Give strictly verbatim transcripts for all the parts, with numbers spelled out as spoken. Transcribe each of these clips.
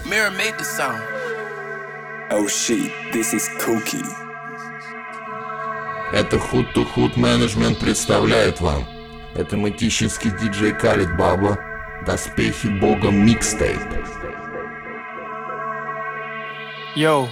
Mirror made the song. Oh shit, this is Cookie. Это Hood to Hood Management представляет вам. Это мытищинский диджей Khalid Baba. Доспехи Бога микстейп. Йоу,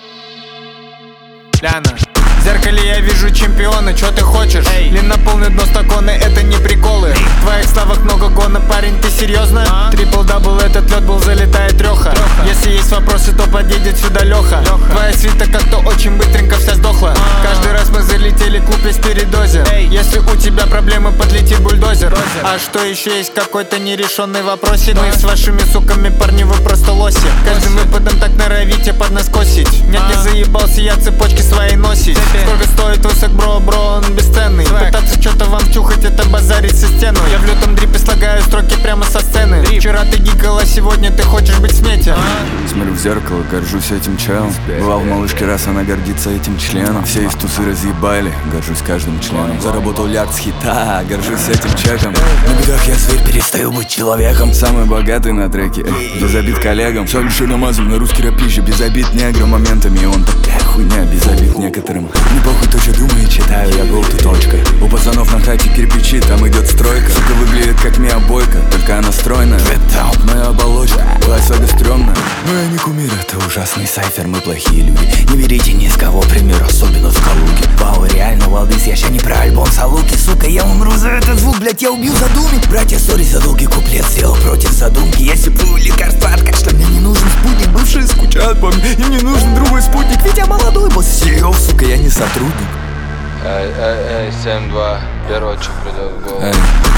Ляна. В зеркале я вижу чемпиона, чё ты хочешь? Эй. Длиннополный дно стаконы, это не приколы. Эй. В твоих словах много гона, парень, ты серьезно? А? Трипл-дабл, этот лед был, залетает трёха. Если есть вопросы, то подъедет сюда Лёха. Лёха. Твоя свита как-то очень быстренько вся сдохла. А-а-а. Каждый раз мы залетели, клуб весь передозе. Эй. Если у тебя проблемы, подлетит бульдозер. Бульдозер. А что еще есть какой-то нерешенный вопросик? Мы с вашими суками, парни, вы просто лоси. Каждым выпадом так норовите под нас косить. Нет, не заебался я цепочки свои носить. Сколько стоит высок, бро, бро, он бесценный. Пытаться что-то вам тюхать, это базарить со стену. Я в лютом дрипе слагаю строки прямо со сцены. Вчера ты гикала, сегодня ты хочешь быть в смете. Смотрю в зеркало, горжусь этим челом. Бывал в малышке, раз она гордится этим членом. Все из тусы разъебали, горжусь каждым членом. Заработал лярд с хита, горжусь этим чеком. На бедах я зверь, перестаю быть человеком. Самый богатый на треке, эй, без обид коллегам. Все лишь намазан на русский рэп пища, без обид неграм моментами. Он такая хуйня, без обид некоторым. Не похуй то, что думаю, читаю, я был ты точка. У пацанов на хате кирпичи, там идет стройка. Сука выглядит как Мия Бойко, только она стройная. Моя оболочка, была особо стрёмная. Мы не кумир, это ужасный сайфер, мы плохие люди. Не берите ни с кого пример, особенно в Калуге. Вау, реально, Валдыс, я ща не про альбом Салуки. Сука, я умру за этот звук, блять, я убью задуми. Братья, сори за долгий куплет, сделал против задумки. Я сиплю лекарства от кашля, мне не нужен спутник. Бывшие скучают по мне, и мне нужен другой спутник. Ведь я молодой босс сео, сука, я не сотрудник. Эй, эй, эй, семь два, первое, что придет в голову.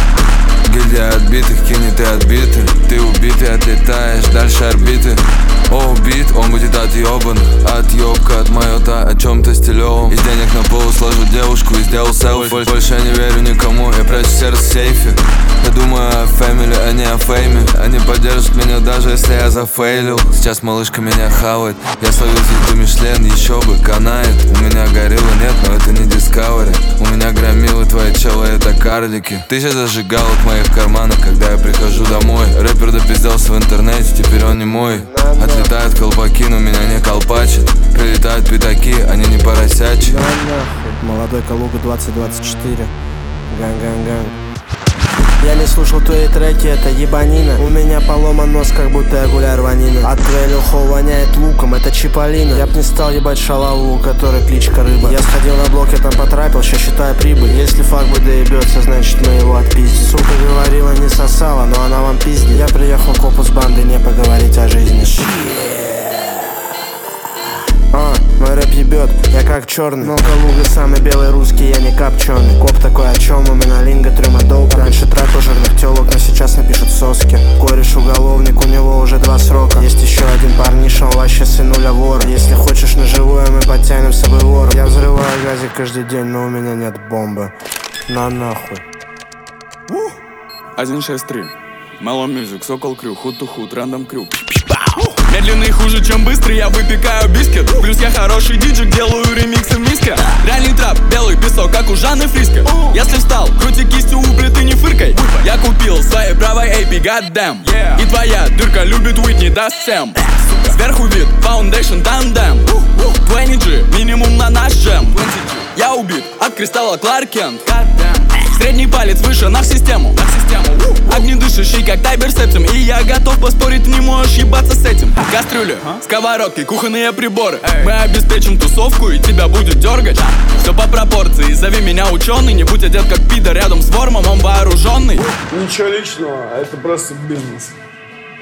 Гильдия отбитых, кинет и отбиты. Ты убитый, отлетаешь дальше орбиты. О, убит, он будет отъебан. Отъебка от майота о чем-то стилевом. Из денег на полу сложу девушку и сделал селфи. Больше я не верю никому, я прячу сердце в сейфе. Я думаю о фэмили, а не о фейме. Они поддержат меня даже если я зафейлил. Сейчас малышка меня хавает. Я словил звезду Мишлен, еще бы, канает. У меня горилла нет, но это не Discovery. У меня громилы твои челы, это карлики. Тысяча зажигалок в моих карманах, когда я прихожу домой. Рэпер допизделся в интернете, теперь он не мой. Отлетают колпаки, но меня не колпачат. Прилетают пятаки, они не поросячьи. Да нахуй, молодой Калуга двадцать двадцать четыре. Ган-ган-ган. Я не слушал твои треки, это ебанина. У меня поломан нос, как будто я гуляю рванина. От твоего хол воняет луком, это Чиполлино. Я б не стал ебать шалаву, у которой кличка Рыба. Я сходил на блок, я там потрапил, ща считаю прибыль. Если факбой доебется, значит мы его отпиздим. Сука говорила, не сосала, но она вам пиздит. Я приехал к опу с бандой, не поговорить о жизни. А, мой рэп ебет, я как черный. Но Калуга самый белый русский, я не копченый. Коп такой, о чем у меня линга, трюма доуп. Раньше тратил жирных телок, но сейчас напишут соски. Кореш уголовник, у него уже два срока. Есть еще один парниша, он вообще сынуля вора. Если хочешь на живое, мы подтянем с собой вора. Я взрываю газик каждый день, но у меня нет бомбы. На нахуй. один шесть три Mellow Music, Сокол Крю, Hood to Hood, Random Crew. Медленный хуже, чем быстрый, я выпекаю бискет. Плюс я хороший диджей, делаю ремиксы в миске. Реальный трап, белый песок, как у Жанны Фриско. Если встал, крути кистью у плиты, не фыркай. Я купил своей правой эй пи, goddamn. И твоя дырка любит Уитни, даст всем. Сверху вид, Foundation, тандем. двадцать джи, минимум на наш джем. Я убит от кристалла Кларк Кент. Средний палец выше на систему. Огнедышащий, как Тайбер Септим. И я готов поспорить, ты не можешь ебаться с этим. Кастрюли, сковородки, кухонные приборы. Мы обеспечим тусовку и тебя будет дергать. Все по пропорции, зови меня ученый. Не будь одет как пидор рядом с вормом, он вооруженный. Ничего личного, это просто бизнес.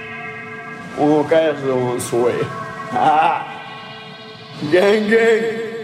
У каждого свой. Гэнг-гэнг.